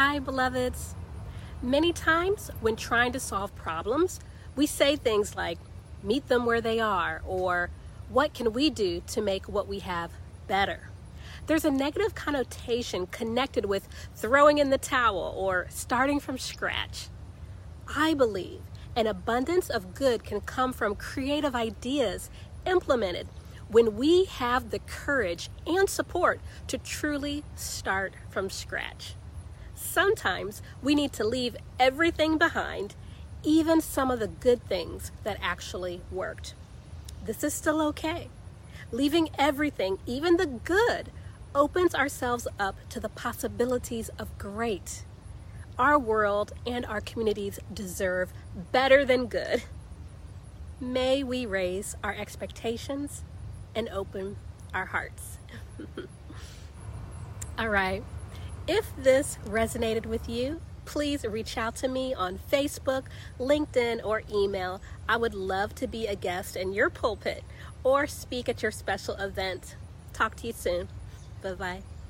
Hi, beloveds. Many times when trying to solve problems, we say things like, meet them where they are, or what can we do to make what we have better? There's a negative connotation connected with throwing in the towel or starting from scratch. I believe an abundance of good can come from creative ideas implemented when we have the courage and support to truly start from scratch. Sometimes we need to leave everything behind, even some of the good things that actually worked. This is still okay. Leaving everything, even the good, opens ourselves up to the possibilities of great. Our world and our communities deserve better than good. May we raise our expectations and open our hearts. All right. If this resonated with you, please reach out to me on Facebook, LinkedIn, or email. I would love to be a guest in your pulpit or speak at your special event. Talk to you soon. Bye-bye.